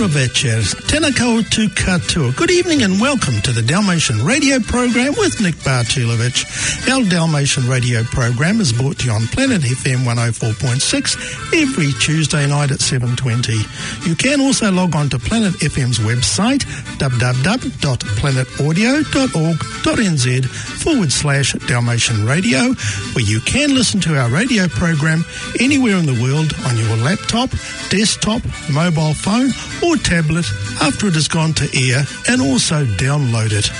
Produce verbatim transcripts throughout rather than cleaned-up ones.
Dobro večer, Tenako tu Katur. Good evening and welcome to the Dalmatian Radio Program with Nick Bartulovic. Our Dalmatian Radio Program is brought to you on Planet F M one oh four point six every Tuesday night at seven twenty. You can also log on to Planet F M's website, w w w dot planet audio dot org dot n z forward slash Dalmatian Radio, where you can listen to our radio program anywhere in the world on your laptop, desktop, mobile phone or tablet after it has gone to air, and also download it.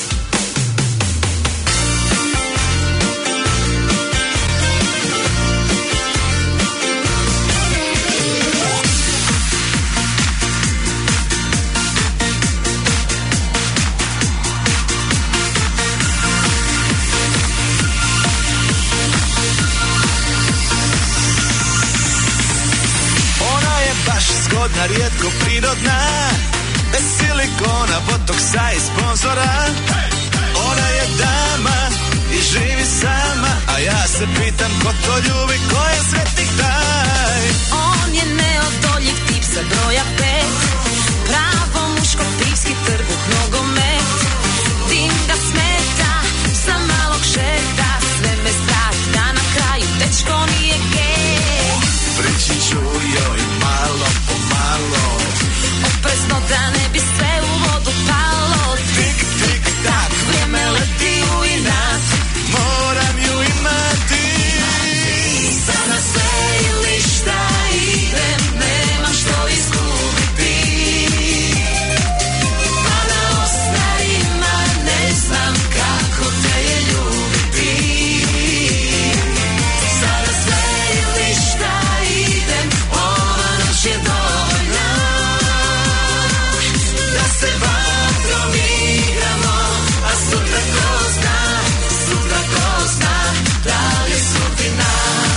Rijetko prirodna, bez silikona, botoksa i sponzora. Ona je dama i živi sama, a ja se pitam ko to ljubi, ko je sretnik taj. On je neodoljiv tip sa broja pet, pravo muško pivski trbuh nogomet. Dim ga smeta, sa malog šeta, sve me strah da na kraju dečko nije gej. Priči ću joj malo po malo, oprezno da ne bi sve u vodu palo. Tik, tik, tak, vrijeme leti u inat, moram ju imati. Sada sve ili šta idem, nemam što izgubiti. Pa na ostarima ne znam kako te je ljubiti. Sada sve ili šta idem, ova noć je dovoljna da se vatrom igramo, a sutra ko zna, sutra ko zna, da li je sudbina.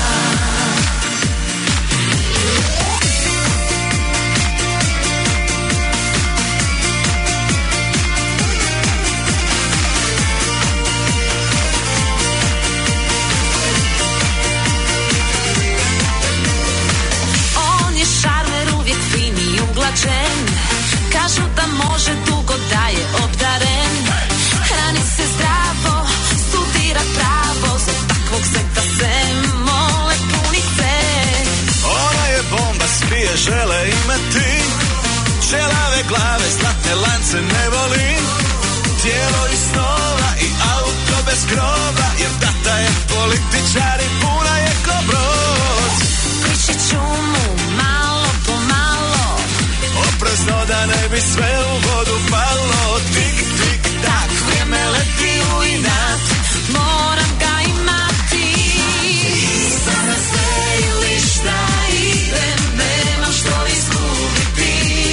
On je šarmer, uvijek fin i uglačen, kažu da može dugo da je obdaren. Hrani se zdravo, studira pravo, za takvog zeta se mole punice. Ona je bomba, spije žele imati, čelave glave, zlatne lance ne voli. Tijelo iz snova i auto bez krova, jer tata je političar i puna je ko brod. Priči ću mu malo po malo, oprezno da ne bi sve u vodu palo. Tik, tik, tak, vrijeme leti u inat, moram ga imati. Sada sve ili šta idem, nemam što izgubiti.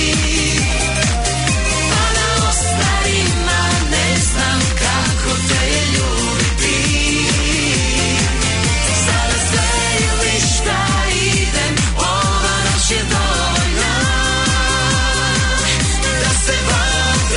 Pa na ostarima ne znam kako te je ljubiti. Sada sve ili šta idem, ova noć je dovoljna da se vatrom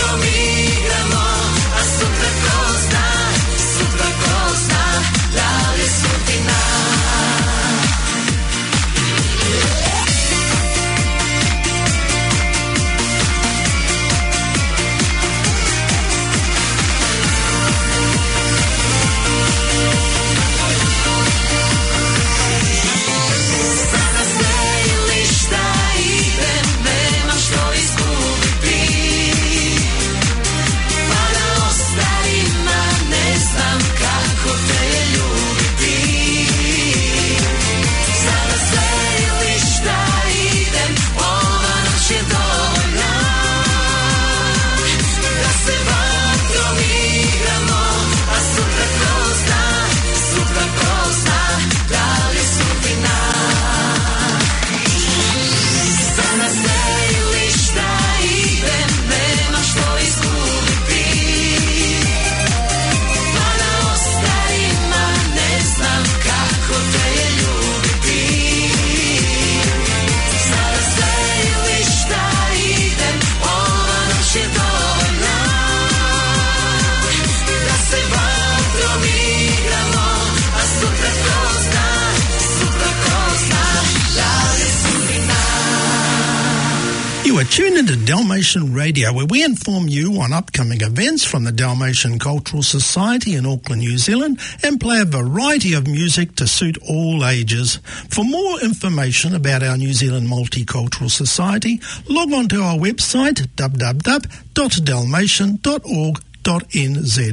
Tune into Dalmatian Radio, where we inform you on upcoming events from the Dalmatian Cultural Society in Auckland, New Zealand, and play a variety of music to suit all ages. For more information about our New Zealand Multicultural Society, log on to our website w w w dot dalmatian dot org dot n z.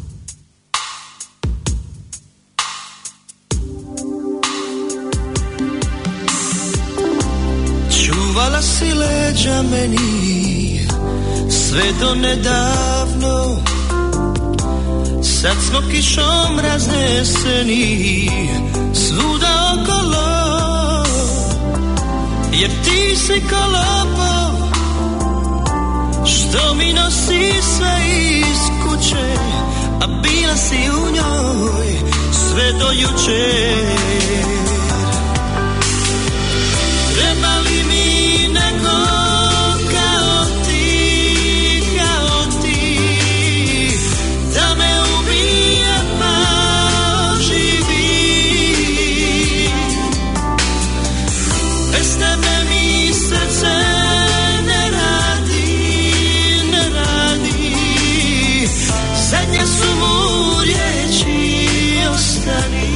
Čuvala si leđa meni sve do nedavno, sad smo kišom razneseni svuda okolo, jer ti si kolopov što mi nosi sve iz kuće, a bila si u njoj sve do jučer. Treba li mi neko kao ti, kao ti, da me ubije pa oživi? Bez tebe mi srce ne radi, ne radi. Zadnje su mu riječi, ostani.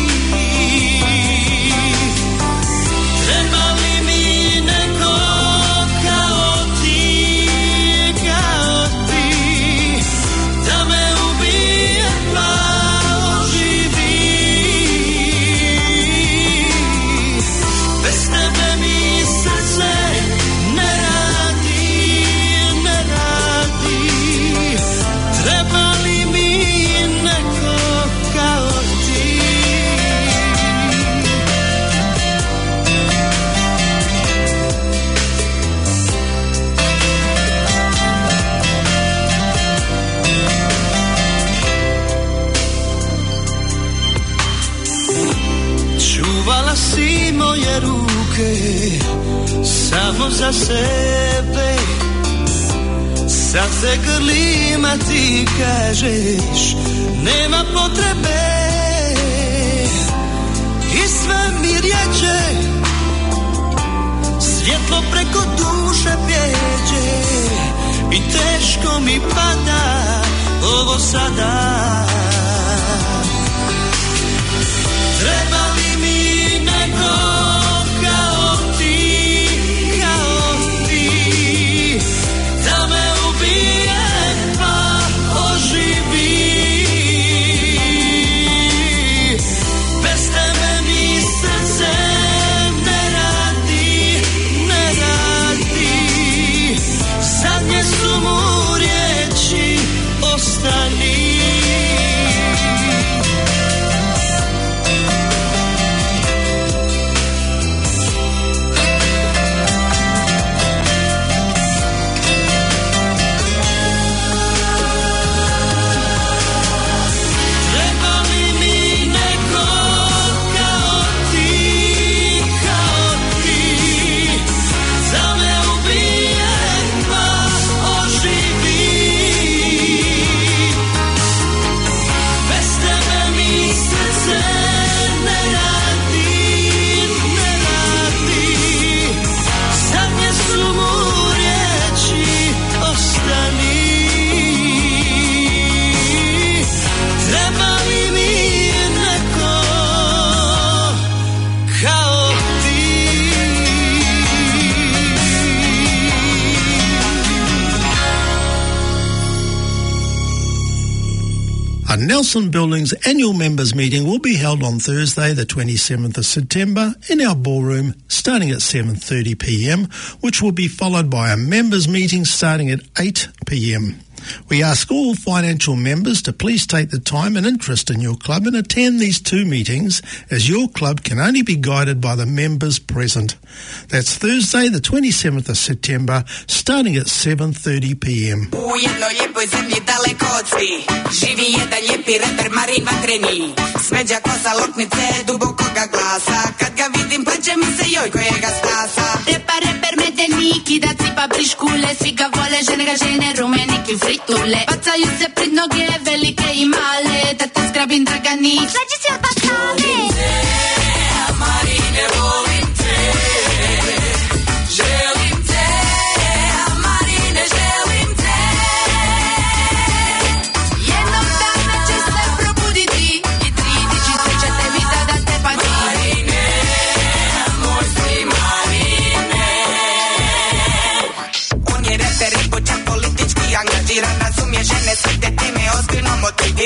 Samo za sebe, sad se grlim, a ti kažeš nema potrebe. I sve mi riječe, svjetlo preko duše prijeđe, i teško mi pada ovo sada. Treba li mi neko Nelson Building's annual members meeting will be held on Thursday the twenty-seventh of September in our ballroom starting at seven thirty p m, which will be followed by a members meeting starting at eight p m. We ask all financial members to please take the time and interest in your club and attend these two meetings, as your club can only be guided by the members present. That's Thursday the twenty-seventh of September starting at seven thirty p m. U jednoj lijepoj zemlji daleko od svih živi jedan lijepi reper Marin Vatreni. Smeđa kosa, loknice, dubokoga glasa, kad ga vidim pleće mi se joj kojega stasa. Repa, reper, medenik i da cipa briškule, svi ga vole, žene ga žene, rumenik i fritule. Bacaju se pred noge, velike i male, da te zgrabim Dragani, slađi si od bakale. Volim te, Marine, volim te, želim te,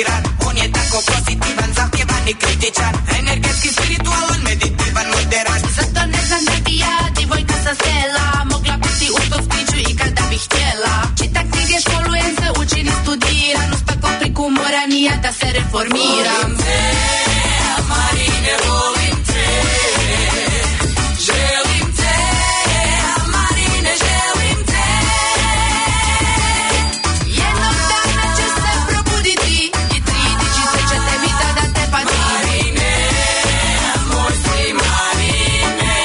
inspiran. On je tako pozitivan, zahtjevan i kritičan. Energetski, spiritualan, meditivan, moderan. Zato ne znam da bi ja, divojka sa sela, mogla biti u tom stiću i kada bih htjela. Čita knjige, školujem se, učim i studiram. Uz tako priku moram i ja da se reformiram. Volim te, Marine, volim te. Želim te, Marine, želim te. Jednog dana će se probuditi i tri dići srećete mi tada te pati. Marine, moj si Marine.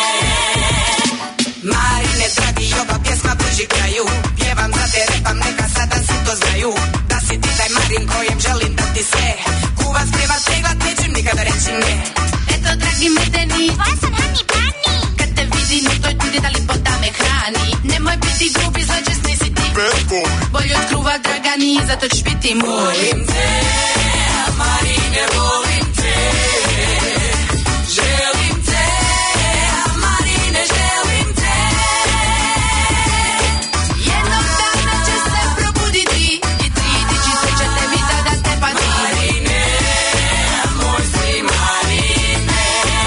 Marine, dragi, ova pjesma bliži kraju. Pjevam za te, repam, neka sada svi to znaju. Da si ti taj Marin kojem želim dati sve. Kuva, sprema, teglat, nećem nikada reći ne. Eto, dragi medeni, tvoja sam Hani Bani. Kad te vidim u toj tudi da lipota me hrani. Nemoj biti grubi, zločesni si ti. Bolje od kruva, Dragani, zato ćeš biti moj. Volim te, Marine, volim te. Želim te, Marine, želim te. Jednog dana će se probuditi i tri dići srećete mi tada te pati. Marine, moj si Marine.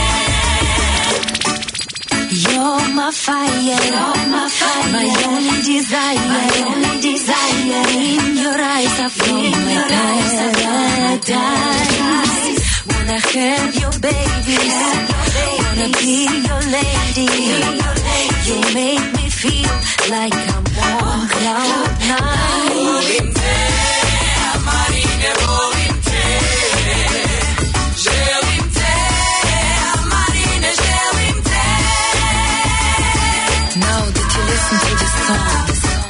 You're my fire, you're my fire, my only desire, my only desire. In your eyes I feel my paradise. Wanna have your baby, wanna be your lady. You make me feel like I'm on cloud nine. Volim te, Marine, volim te. Želim te, Marine, želim te. Now that you listen to this song,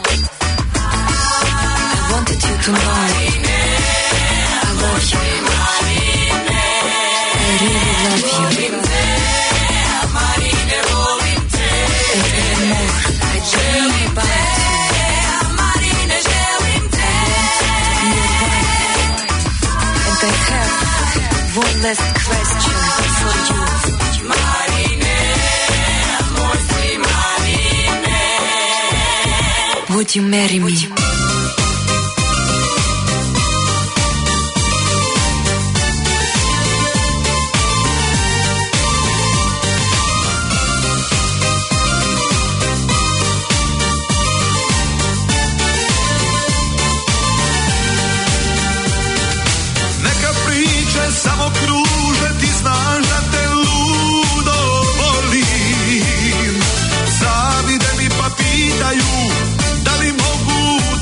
I wanted you to know I love you. I really love you. Volim te, Marine, volim te. And evermore I dream about you. Marine, želim te. And I have one last question for you. Marine, moj si Marine. Would you marry me? Neka priče samo kruže, ti znaš da te ludo volim. Zavide mi pa pitaju da li mogu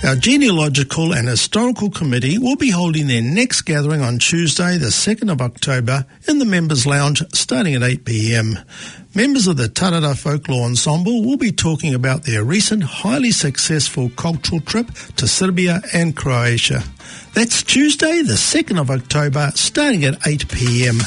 Our Genealogical and Historical Committee will be holding their next gathering on Tuesday, the second of October, in the Members' Lounge starting at eight p.m. Members of the Tarara Folklore Ensemble will be talking about their recent highly successful cultural trip to Serbia and Croatia. That's Tuesday, the second of October, starting at eight p.m.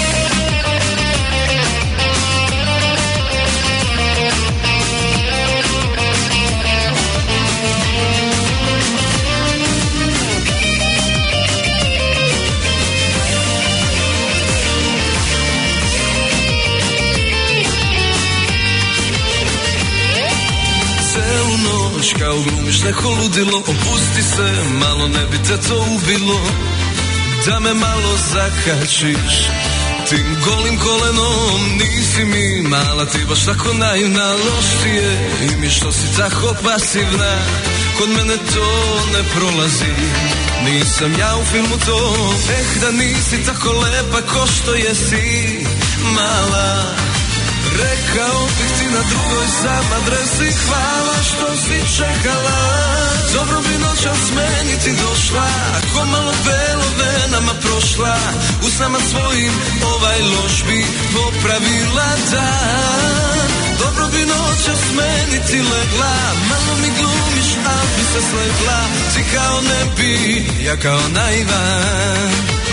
Kao glumiš neko ludilo, opusti se, malo ne bi te to ubilo, da me malo zakačiš tim golim kolenom. Nisi mi mala, ti baš tako naivna, loš ti je i mi što si tako pasivna, kod mene to ne prolazi, nisam ja u filmu to. Eh, da nisi tako lepa ko što jesi mala, rekao bih ti na drugoj sam adresi, hvala što si čekala. Dobro bi noćas meni ti došla, ko malo belo venama prošla, usnama svojim ovaj loš bi popravila dan. Dobro bi noćas meni ti legla, malo mi glumiš, al bi se slegla, ti kao ne bi, ja kao naivan.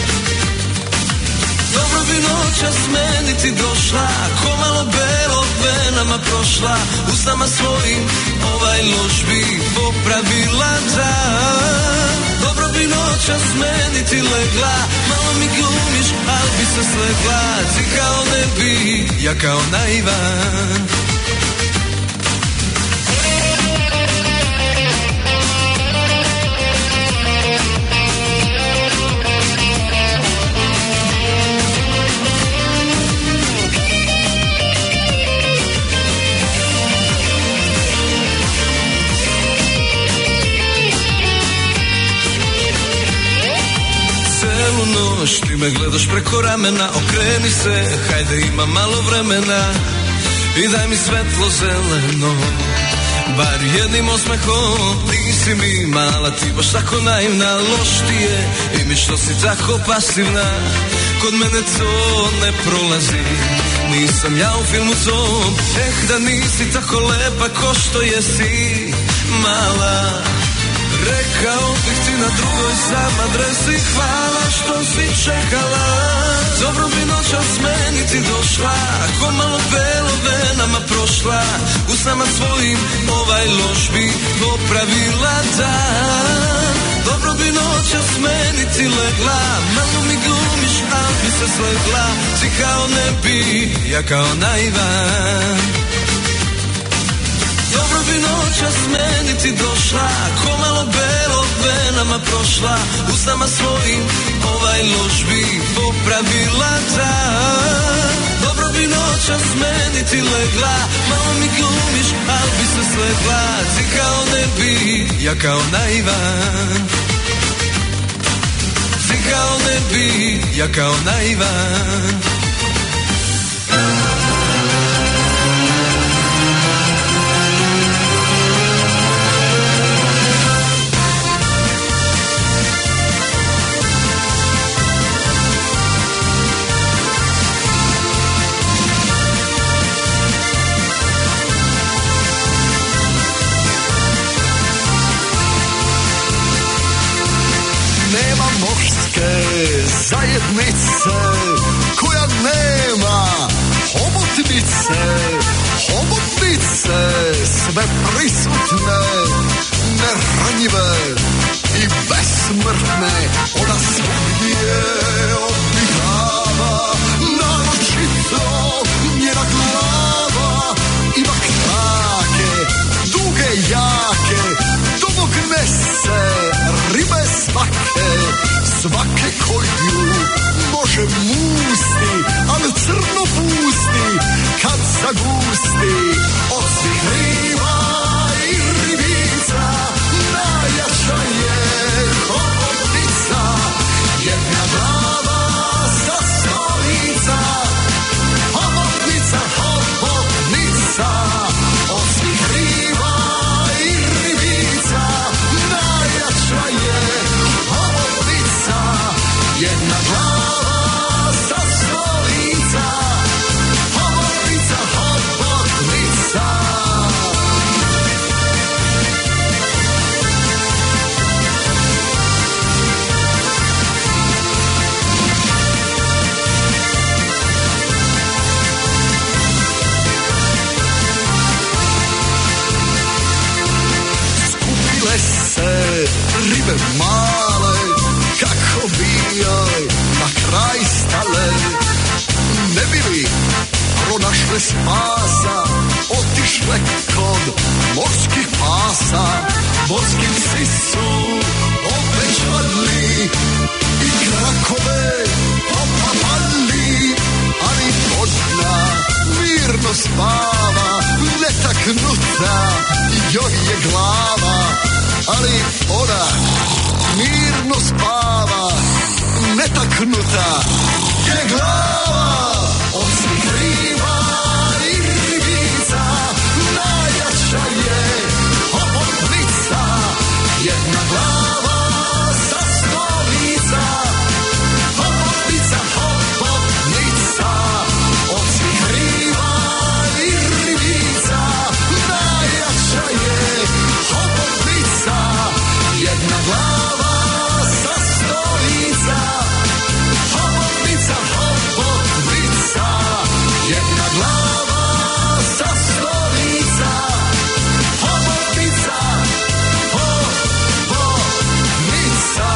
Dobro bi noćas meni ti došla, ko malo belo venama prošla, usnama svojim ovaj loš bi popravila dan. Dobro bi noćas meni ti legla, malo mi glumiš, al bi se slegla, ti kao ne bi, ja kao naivan. Noć, ti me gledaš preko ramena, okreni se, hajde ima malo vremena i daj mi svetlo zeleno, bar jednim osmehom. Nisi mi mala, ti baš tako naivna, loš ti je i mi što si tako pasivna, kod mene to ne prolazi, nisam ja u filmu tom. Eh, da nisi tako lepa ko što jesi mala, rekao bih ti na drugoj sam adresi, hvala što si čekala. Dobro bi noćas meni ti došla, ko malo belo venama prošla, usnama svojim ovaj loš bi popravila dan. Dobro bi noćas meni ti legla, malo mi glumiš, al bi se slegla, ti kao ne bi, ja kao naivan. Dobro bi noćas meni ti došla, ko malo belo venama prošla, usnama svojim ovaj loš bi popravila dan. Dobro bi noćas meni ti legla, malo mi glumiš, al bi se slegla, ti kao ne bi, ja kao naivan. Ti kao ne bi, ja kao naivan. Zajednice koja nema hobotnice, hobotnice sve prisutne, neranjive i besmrtne, ona svugdje obitava, naročito njena glava ima krake, duge jake, do mog nese ribe svake, svake koju može musti, ali crno pusti, kad zagusti, od svih riba i ribica, najjača je hobotnica, jedna glava sa stolica, hobotnica, hobotnica, od svih riba i ribica, najjača spasa otišle kod morskih pasa. Morski psi su obećali i krakove popapali, ali Božna mirno spava, netaknuta joj je glava, ali ona mirno spava, netaknuta je glava. Od svih riba i ribica najjača je hobotnica, jedna glava sa sto lica. Hobotnica, hobotnica, od svih riba i ribica najjača je hobotnica, jedna glava sa sto lica. Hobotnica, hobotnica, jedna glava sa sto lica. Hobotnica, hobotnica.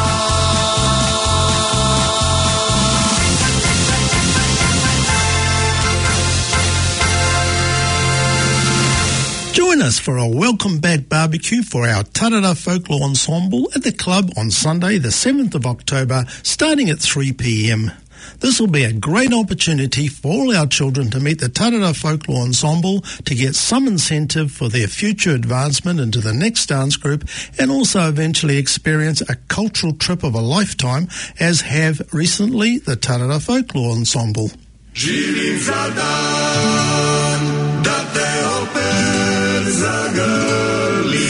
Join us for a welcome back barbecue for our Tarara Folklore Ensemble at the club on Sunday the seventh of October starting at three p.m. This will be a great opportunity for all our children to meet the Tarara Folklore Ensemble, to get some incentive for their future advancement into the next dance group, and also eventually experience a cultural trip of a lifetime, as have recently the Tarara Folklore Ensemble. Živim za dan da te opet zagrlim.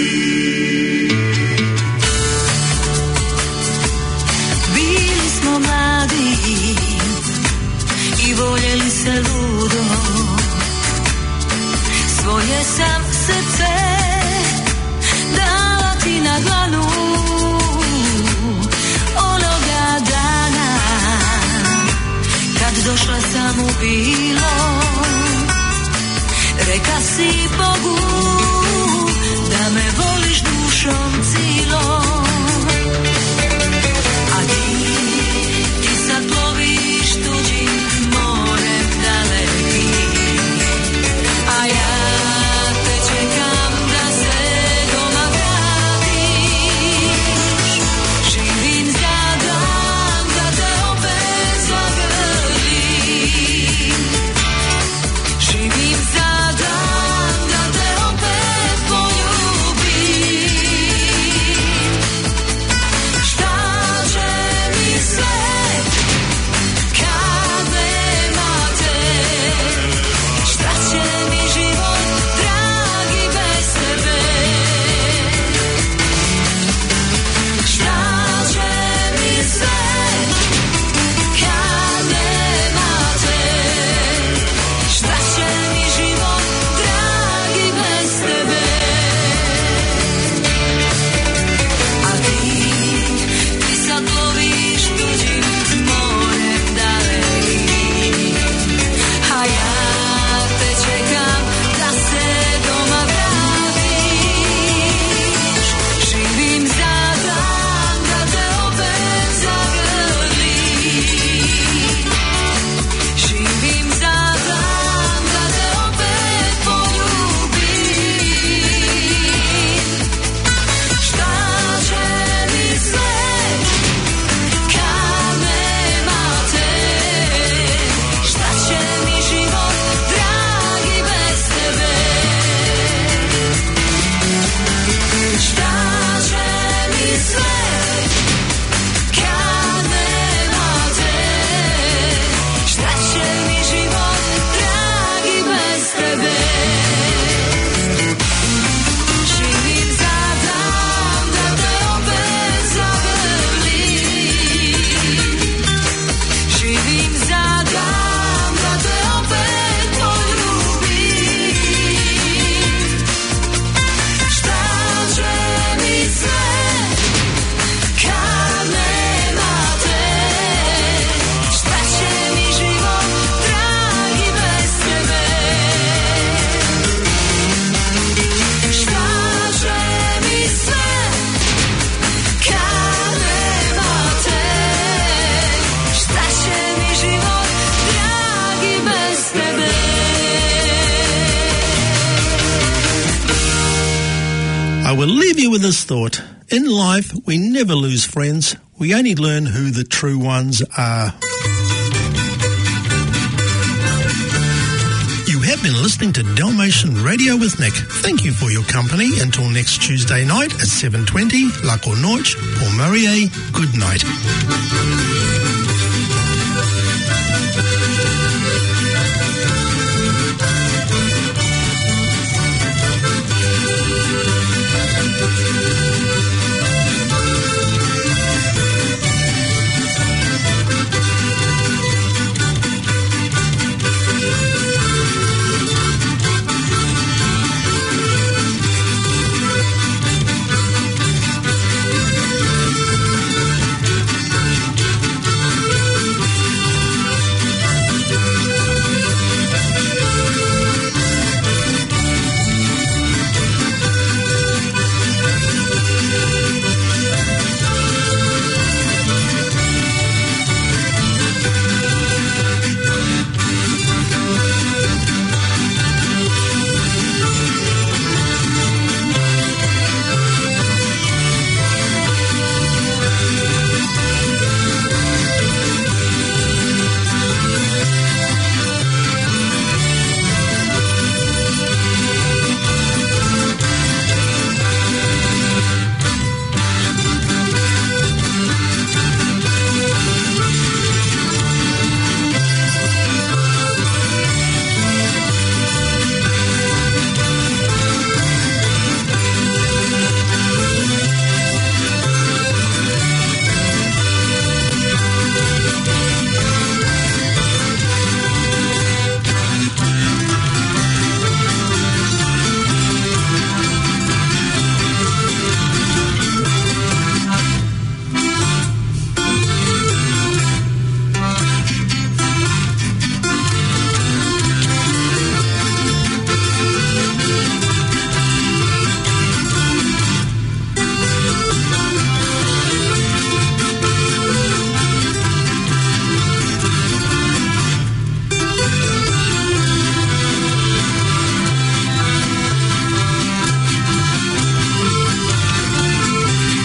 Bili smo mladi i voljeli se ludo, svoje sam srce dala ti na dlanu. Onoga dana kad došla sam u bilo, reka si Bogu I will leave you with this thought. In life, we never lose friends. We only learn who the true ones are. You have been listening to Dalmatian Radio with Nick. Thank you for your company. Until next Tuesday night at seven twenty, La Cornoche, Port Marie, good night.